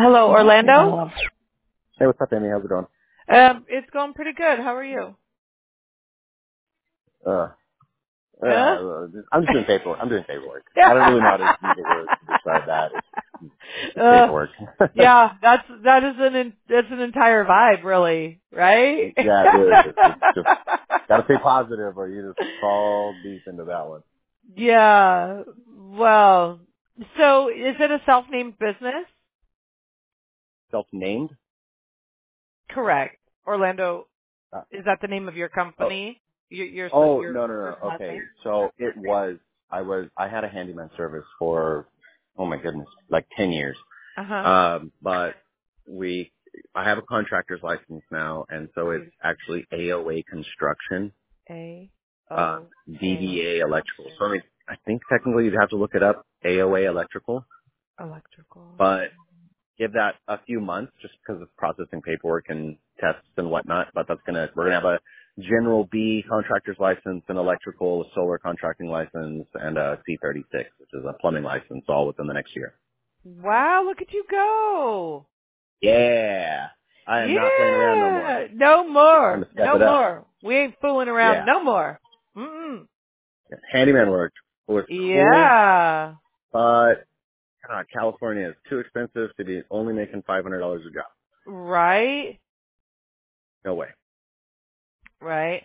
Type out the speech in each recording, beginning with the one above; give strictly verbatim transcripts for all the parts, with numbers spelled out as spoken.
Hello, Orlando. Hey, what's up, Amy? How's it going? Um, it's going pretty good. How are you? Uh, uh, Huh? I'm just doing paperwork. I'm doing paperwork. I don't really know how to use the word to describe that. It's, it's uh, paperwork. yeah, that's that is an in, that's an entire vibe, really, right? Yeah, it is. It's, it's just gotta stay positive, or you just fall deep into that one. Yeah. Well, so is it a self-named business? Self-named? Correct. Orlando, Uh, is that the name of your oh, company? Your your oh, your no, no, first no. and last Okay, name? so it was. I was. I had a handyman service for. Oh my goodness, like ten years. Uh huh. Um, but we. I have a contractor's license now, and so it's actually A O A Construction. A uh, O A D B A Electrical. So I mean, I think technically you'd have to look it up, A O A Electrical, Electrical. but give that a few months just because it's processing paperwork and tests and whatnot. But that's gonna, we're gonna have a general B contractor's license, an electrical, a solar contracting license, and a C thirty-six, which is a plumbing license, all within the next year. Wow, look at you go. Yeah, I am not playing around no more. Yeah. No Time more. to step No it up. more. We ain't fooling around Yeah, no more. Mm-mm. handyman work was cool, Yeah. but God, California is too expensive to be only making five hundred dollars a job. Right? No way. Right.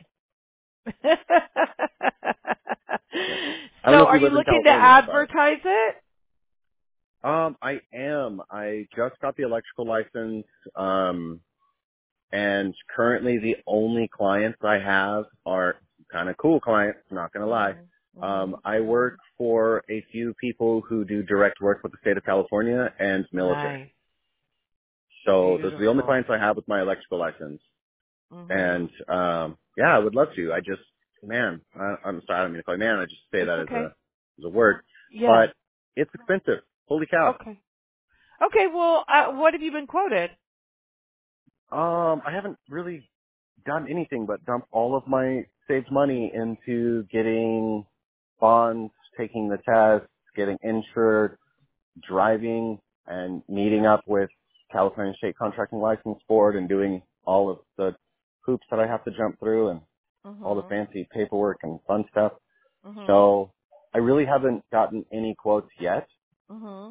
Yeah. I don't know So if are you you live in looking to California, but advertise it? um, I am. I just got the electrical license, um, and currently the only clients I have are kind of cool clients. Not gonna lie. Mhm. Um, Mhm. I work for a few people who do direct work with the state of California and military. Nice. So those are the only Beautiful. clients I have with my electrical license. Mhm. And um yeah, I would love to. I just man, I, I'm sorry, I don't mean to call you man. I just say It's that as a okay. as a word, Yeah. but it's expensive. Holy cow! Okay. Okay, well, uh, what have you been quoted? Um, I haven't really done anything but dump all of my saved money into getting bonds, taking the test, getting insured, driving, and meeting up with California State Contracting License Board and doing all of the hoops that I have to jump through and all the Mhm. fancy paperwork and fun stuff. Mhm. So I really haven't gotten any quotes yet, Mhm.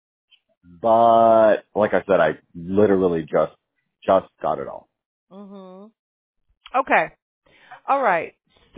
but like I said, I literally just, just got it all. Mhm. Okay. All right.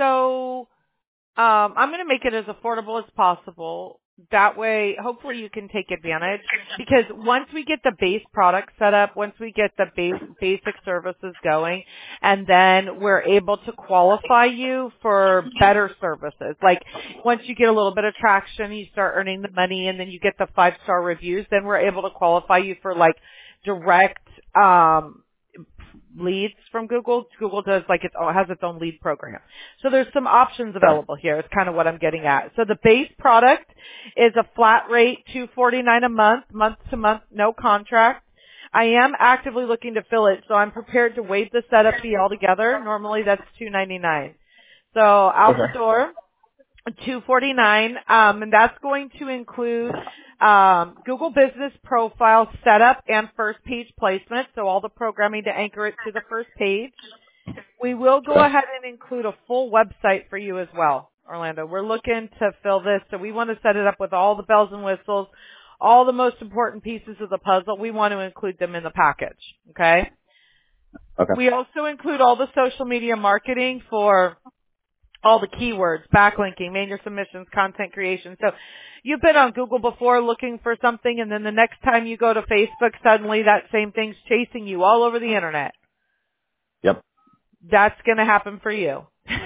So Um, I'm going to make it as affordable as possible. That way, hopefully you can take advantage because once we get the base product set up, once we get the base, basic services going, and then we're able to qualify you for better services. Like once you get a little bit of traction, you start earning the money and then you get the five star reviews, then we're able to qualify you for like direct, um, leads from Google. Google does like it has its own lead program. So there's some options Okay. available here. It's kind of what I'm getting at. So the base product is a flat rate, two forty-nine a month, month to month, no contract. I am actively looking to fill it, so I'm prepared to waive the setup fee altogether. Normally that's two ninety-nine. So out the Okay. door, two forty-nine, um, and that's going to include um, Google Business Profile setup and first page placement, so all the programming to anchor it to the first page. We will go Okay. ahead and include a full website for you as well, Orlando. We're looking to fill this, so we want to set it up with all the bells and whistles, all the most important pieces of the puzzle. We want to include them in the package, okay? Okay. We also include all the social media marketing for all the keywords, backlinking, major submissions, content creation. So you've been on Google before looking for something, and then the next time you go to Facebook, suddenly that same thing's chasing you all over the internet. Yep. That's going to happen for you.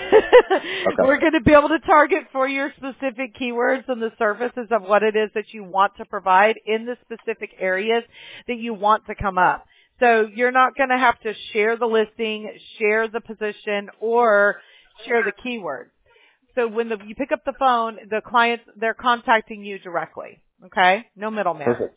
Okay. We're going to be able to target for your specific keywords and the services of what it is that you want to provide in the specific areas that you want to come up. So you're not going to have to share the listing, share the position, or share the keywords. So when the, you pick up the phone, the clients, they're contacting you directly. Okay? No middleman. Perfect.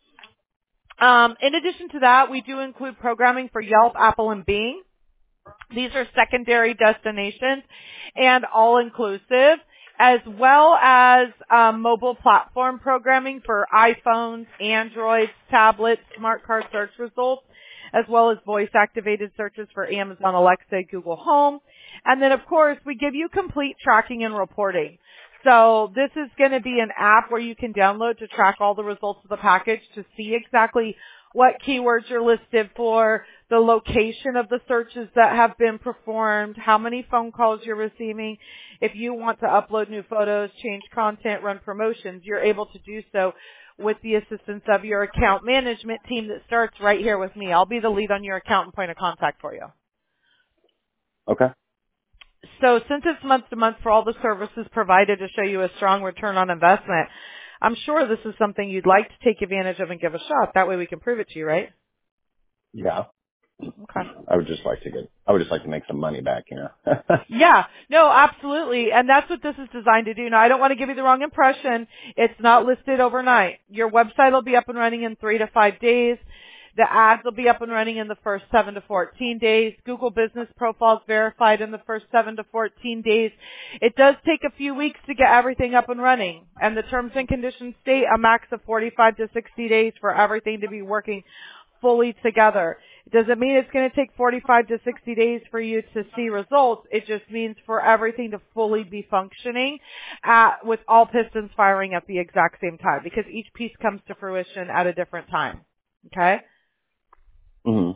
Um, in addition to that, we do include programming for Yelp, Apple, and Bing. These are secondary destinations and all-inclusive. as well as um, mobile platform programming for iPhones, Androids, tablets, smart card search results, as well as voice-activated searches for Amazon Alexa, Google Home. And then, of course, we give you complete tracking and reporting. So this is going to be an app where you can download to track all the results of the package to see exactly what keywords you're listed for, the location of the searches that have been performed, how many phone calls you're receiving. If you want to upload new photos, change content, run promotions, you're able to do so with the assistance of your account management team that starts right here with me. I'll be the lead on your account and point of contact for you. Okay. So since it's month to month for all the services provided to show you a strong return on investment, I'm sure this is something you'd like to take advantage of and give a shot. That way we can prove it to you, right? Yeah. Okay. I would just like to get, I would just like to make some money back, you know. Yeah, no, absolutely. And that's what this is designed to do. Now, I don't want to give you the wrong impression. It's not listed overnight. Your website will be up and running in three to five days. The ads will be up and running in the first seven to fourteen days. Google Business Profiles verified in the first seven to fourteen days. It does take a few weeks to get everything up and running. And the terms and conditions state a max of forty-five to sixty days for everything to be working fully together. It doesn't mean it's going to take forty-five to sixty days for you to see results. It just means for everything to fully be functioning at, with all pistons firing at the exact same time, because each piece comes to fruition at a different time. Okay? hmm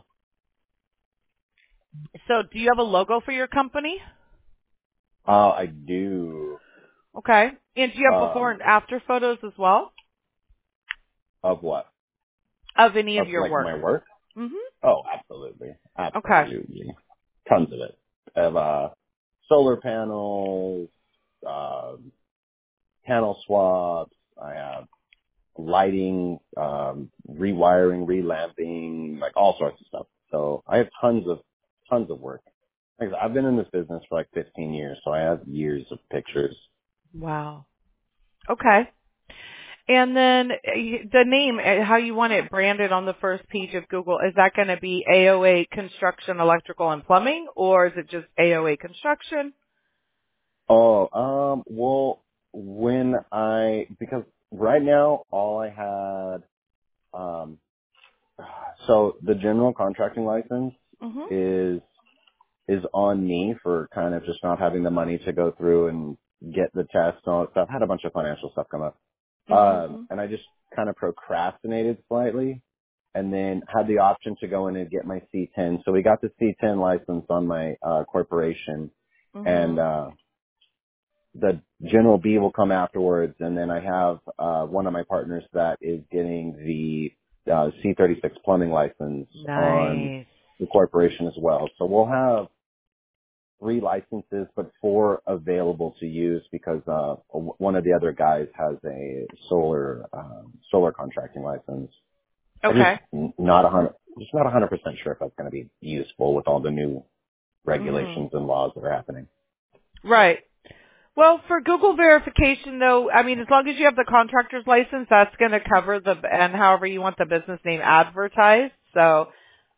So do you have a logo for your company? Uh, I do. Okay. And do you have before Um, and after photos as well of what? of any of Of your like work? my work? Mm-hmm. Oh, absolutely. Okay. Absolutely. Tons of it. I have, uh, solar panels, uh, panel swaps. I have lighting, um, rewiring, relamping, like all sorts of stuff. So I have tons of, tons of work. Like I said, I've been in this business for like fifteen years, so I have years of pictures. Wow. Okay. And then uh, the name, uh, how you want it branded on the first page of Google, is that going to be A O A Construction, Electrical, and Plumbing, or is it just A O A Construction? Oh, um, well, when I, because right now all I had, um, so the general contracting license Mm-hmm. is, is on me for kind of just not having the money to go through and get the test and all that stuff. I had a bunch of financial stuff come up. Um, Mm-hmm. and I just kind of procrastinated slightly and then had the option to go in and get my C ten. So we got the C ten license on my, uh, corporation and, Mm-hmm. uh, the General B will come afterwards, and then I have uh, one of my partners that is getting the uh, C thirty-six plumbing license on Nice. the corporation as well. So we'll have three licenses, but four available to use because uh, w- one of the other guys has a solar um, solar contracting license. I'm just Okay. n- not a hundred, just not a hundred percent sure if that's going to be useful with all the new Mm-hmm. regulations and laws that are happening. Right. Well, for Google verification, though, I mean, as long as you have the contractor's license, that's going to cover the, and however you want the business name advertised. So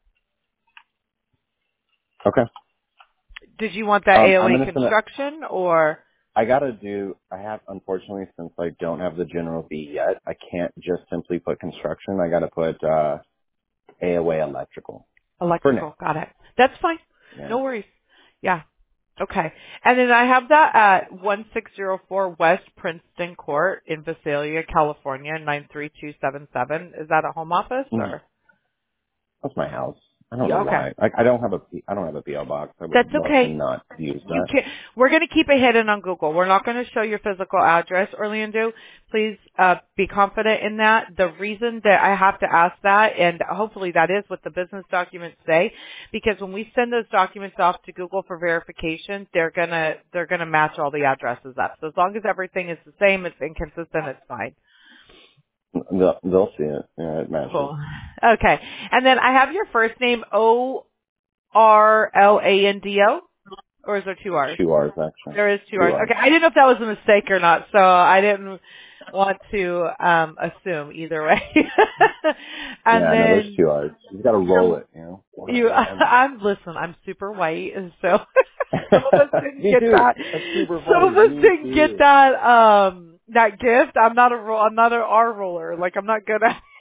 Okay. did you want that Um, I'm A O A gonna send it. Construction or? I gotta do, I have, unfortunately, since I don't have the General B yet, I can't just simply put construction. I gotta put, uh, A O A electrical. For now. Electrical. Got it. That's fine. Yeah. No worries. Yeah. Okay. And then I have that at one six zero four West Princeton Court in Visalia, California, nine three two seven seven. Is that a home office Mm. or? That's my house. I don't Yeah, know okay. why. Like, I don't have a, P- I don't have a P O box. I would That's love to okay. not use You that. can We're going to keep it hidden on Google. We're not going to show your physical address, Orlando. Please uh, be confident in that. The reason that I have to ask that, and hopefully that is what the business documents say, because when we send those documents off to Google for verification, they're gonna they're gonna match all the addresses up. So as long as everything is the same, it's inconsistent, it's fine. They'll, they'll see it. Yeah, it matches. Cool. Okay. And then I have your first name O R L A N D O, or is there two R's? Two R's, actually. There is two Two R's. R's. Okay, I didn't know if that was a mistake or not, so I didn't want to um assume either way. And Yeah, no, there's then two R's. You gotta roll you're, it, you know? you, One, I'm listen, I'm super white, and so Some of us didn't Me get too. that. That's super Some of funny. us Me didn't get too. that um that gift. I'm not a ro- I'm not an R roller. Like I'm not good at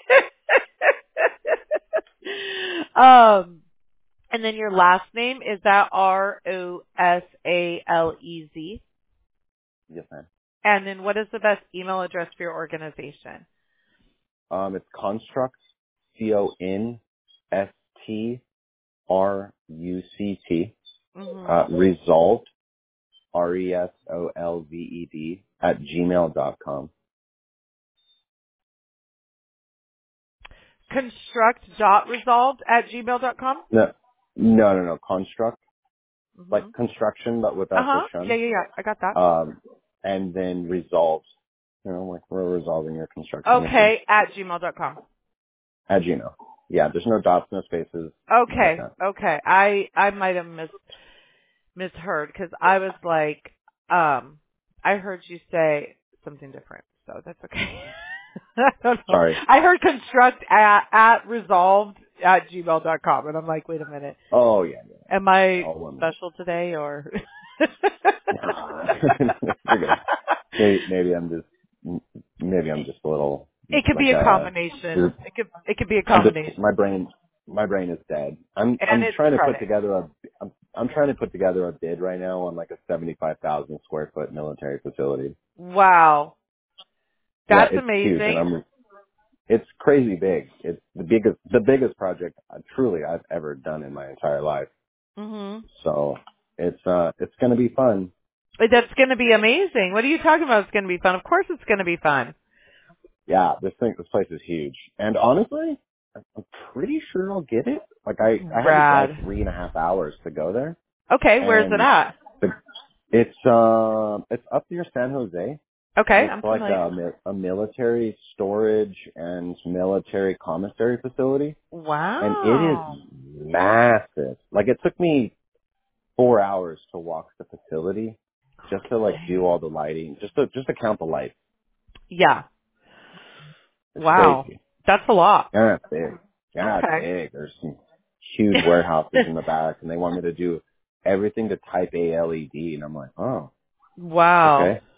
it. um and then your last name, is that R O S A L E Z? Yes, ma'am. And then what is the best email address for your organization? Um, it's Construct, C O N S T R U C T, uh, Mm-hmm. Resolved, R E S O L V E D, at gmail dot com. Construct dot resolved at gmail dot com? No, no, no, no. Construct, Mm-hmm. like construction, but without the Uh-huh. Yeah, shun. yeah, yeah. I got that. Um, and then Resolved. You know, like we're resolving your construction issues. Okay, at gmail dot com. At Gmail. Yeah, there's no dots, no spaces, nothing like Okay, that. okay. I I might have mis misheard because I was like, um, I heard you say something different, so that's okay. I don't know. Sorry. I heard construct at at resolved at gmail dot com, and I'm like, wait a minute, Oh, yeah, yeah. am I All one. special today or? You're good. Maybe, maybe I'm just, maybe I'm just a little, It could be like, a uh, combination. It could it could be a I'm just, combination, my brain, my brain is dead. I'm, and I'm it's trying to put credit. together a, I'm, I'm trying to put together a bid right now on like a seventy-five thousand square foot military facility. Wow, Yeah, that's it's huge, and amazing. I'm, it's crazy big. It's the biggest, the biggest project uh, truly I've ever done in my entire life. Mhm. So it's, uh, it's going to be fun. That's going to be amazing. What are you talking about? It's going to be fun. Of course, it's going to be fun. Yeah, this thing, this place is huge. And honestly, I'm pretty sure I'll get it. Like I, I had to drive Rad. three and a half hours to go there, Okay, where's it and at? the, it's um, it's up near San Jose. Okay, It's I'm like familiar. a, mi- a military storage and military commissary facility, and it is Wow. massive. Like it took me four hours to walk the facility just to like do all the lighting, just to just to count the lights. Yeah. It's Wow. crazy. That's a lot. Yeah, it's big. Yeah, it's Okay. big. There's some huge warehouses in the back, and they want me to do everything to type A L E D, and I'm like, oh, Wow. okay,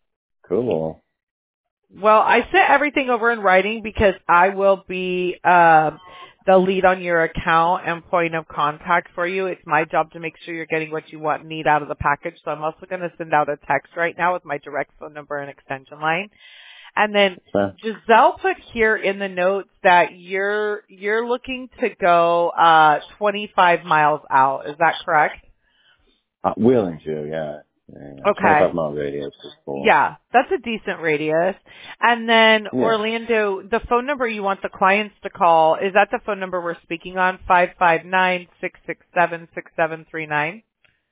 cool. Well, I sent everything over in writing because I will be um, the lead on your account and point of contact for you. It's my job to make sure you're getting what you want and need out of the package. So I'm also going to send out a text right now with my direct phone number and extension line. And then So, Giselle put here in the notes that you're you're looking to go uh twenty-five miles out. Is that correct? uh, willing to, yeah. yeah. yeah. Okay. twenty-five mile radius is cool. Yeah, that's a decent radius. And then Yeah, Orlando, the phone number you want the clients to call, is that the phone number we're speaking on? five five nine, six six seven, six seven three nine?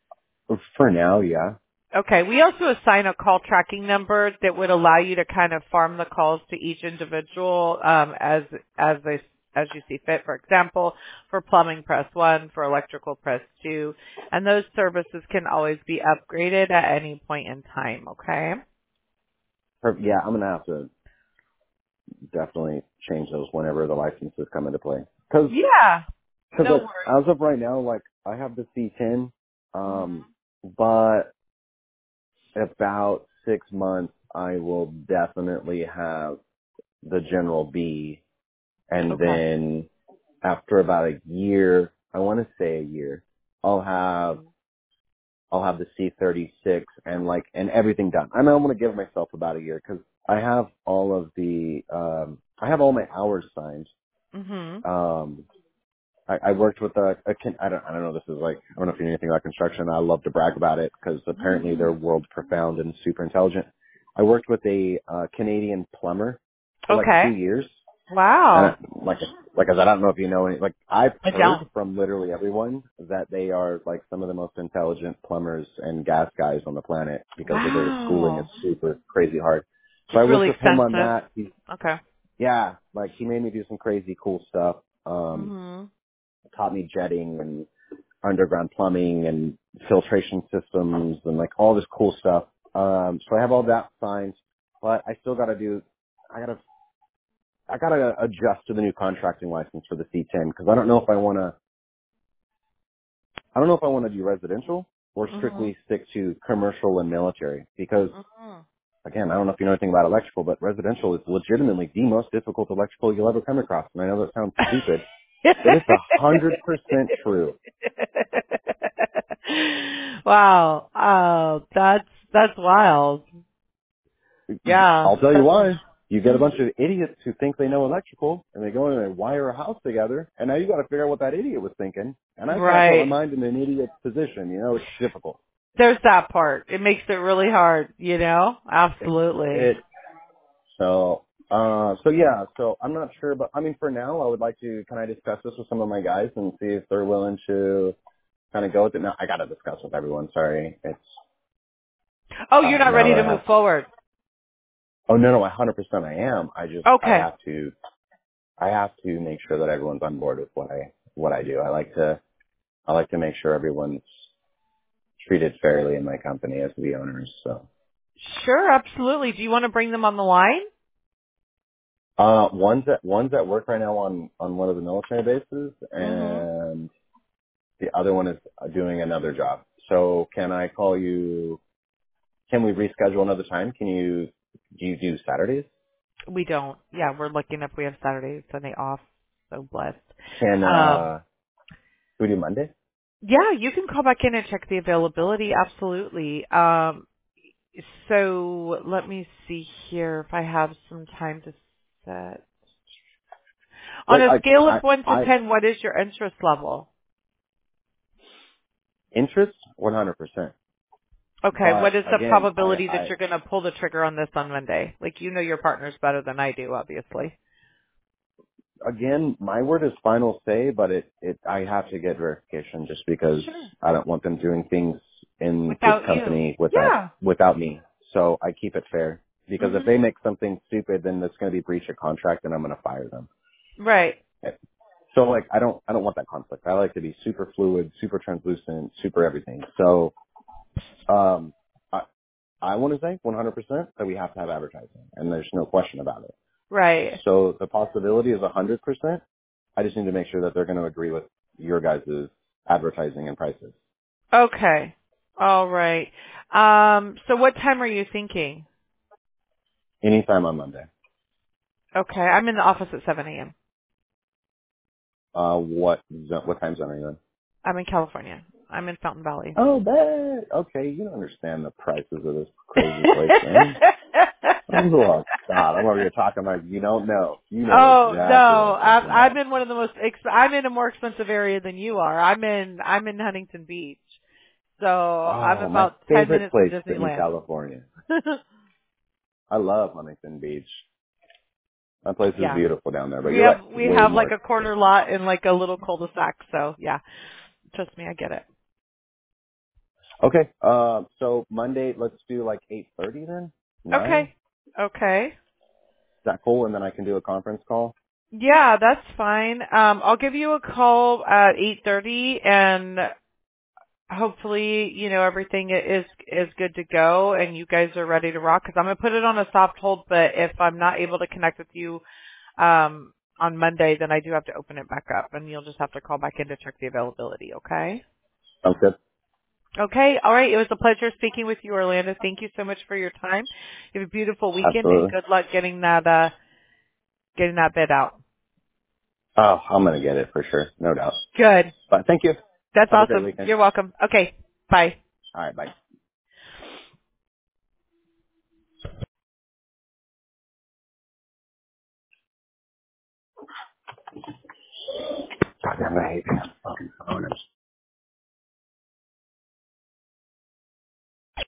for now, yeah. Okay. We also assign a call tracking number that would allow you to kind of farm the calls to each individual um, as as they as you see fit. For example, for plumbing, press one. For electrical, press two. And those services can always be upgraded at any point in time. Okay. Per- yeah, I'm gonna have to definitely change those whenever the licenses come into play. Because, Yeah. because No like, worries. as of right now, like I have the C ten, Mhm. um, but about six months, I will definitely have the General B, and Okay. then after about a year, I want to say a year, I'll have Mhm. I'll have the C thirty-six and like and everything done. I know I'm going to give myself about a year because I have all of the um, I have all my hours signed. Mhm. Um, I, I worked with a, a con- I don't I don't know this is like I don't know if you know anything about construction. I love to brag about it because apparently they're world profound and super intelligent. I worked with a uh, Canadian plumber for like Okay. two years, and I, Wow. like like I said, I don't know if you know any. Like I've I heard don't. from literally everyone that they are like some of the most intelligent plumbers and gas guys on the planet because of their schooling is Wow. super crazy hard. So I It's worked really with him on expensive. that. He, Okay. yeah, like he made me do some crazy cool stuff. Um, Mhm. taught me jetting and underground plumbing and filtration systems and like all this cool stuff. Um, so I have all that signed, but I still got to do. I gotta I gotta adjust to the new contracting license for the C ten because I don't know if I want to. I don't know if I want to do residential or Mhm. strictly stick to commercial and military because, Mhm. again, I don't know if you know anything about electrical, but residential is legitimately the most difficult electrical you'll ever come across. And I know that sounds stupid, but it's a hundred percent true. Wow. Oh, that's that's wild. Yeah. I'll tell you why. You get a Mm. bunch of idiots who think they know electrical, and they go in and they wire a house together, and now you got to figure out what that idiot was thinking. And I can't put my Right. mind in an idiot's position. You know, it's difficult. There's that part. It makes it really hard, you know? It, Absolutely. it so uh so yeah. So I'm not sure, but I mean, for now, I would like to. Can I discuss this with some of my guys and see if they're willing to kind of go with it? No, I got to discuss with everyone. Sorry, it's Oh, you're uh, not now ready that to I move have. forward. Oh no, no, one hundred percent I am. I just I Okay. have to. I have to make sure that everyone's on board with what I what I do. I like to I like to make sure everyone's treated fairly in my company as the owners. So Sure, absolutely. Do you want to bring them on the line? uh one's at one's at work right now on on one of the military bases, Mhm. and the other one is doing another job. So can I call you? Can we reschedule another time? Can you do you do Saturdays? We don't. Yeah, we're looking if we have Saturday, Sunday off. So blessed. Can Um, uh can we do Monday? yeah, you can call back in and check the availability. Absolutely. Um, so let me see here if I have some time to set. On Like a I scale of I one to I ten, what is your interest level? interest one hundred percent. Okay, what But is the again, I probability that I you're going to pull the trigger on this on Monday? Like, you know your partners better than I do, obviously. again, my word is final say, but it, it, I have to get verification just because Sure. I don't want them doing things in this Without you. company without, Yeah. without me. So I keep it fair because if Mhm. they make something stupid, then it's going to be breach of contract and I'm going to fire them. Right. So like, I don't, I don't want that conflict. I like to be super fluid, super translucent, super everything. So, um, I, I want to say one hundred percent that we have to have advertising and there's no question about it. Right. So the possibility is one hundred percent. I just need to make sure that they're going to agree with your guys' advertising and prices. Okay. All right. Um, so what time are you thinking? Anytime on Monday. Okay, I'm in the office at seven a.m. Uh, what zo- what time zone are you in? I'm in California. I'm in Fountain Valley. Oh, bad. Okay, you don't understand the prices of this crazy place, man. Oh God, I'm over here talking like you don't know. You know Oh exactly what no, I'm I'm, talking I'm about. in one of the most. Ex- I'm in a more expensive area than you are. I'm in. I'm in Huntington Beach, so I'm Oh, my about ten favorite minutes from place in Disneyland. California. I love Huntington Beach. That place is Yeah, beautiful down there, but we you're right, have we way have like more a expensive. corner lot and like a little cul-de-sac. So yeah, trust me, I get it. Okay, uh, so Monday, let's do like eight thirty then? nine? Okay, okay. Is that cool? And then I can do a conference call? Yeah, that's fine. Um, I'll give you a call at eight thirty, and hopefully, you know, everything is is good to go, and you guys are ready to rock. Because I'm gonna put it on a soft hold, but if I'm not able to connect with you um, on Monday, then I do have to open it back up, and you'll just have to call back in to check the availability. Okay? Sounds good. Okay. All right. It was a pleasure speaking with you, Orlando. Thank you so much for your time. You have a beautiful weekend, and Absolutely. good luck getting that uh, getting that bid out. Oh, I'm going to get it for sure. No doubt. Good. But thank you. That's Have a great awesome. weekend. You're welcome. Okay. Bye. All right. Bye. Goddamn, I hate being on the fucking phone. I'm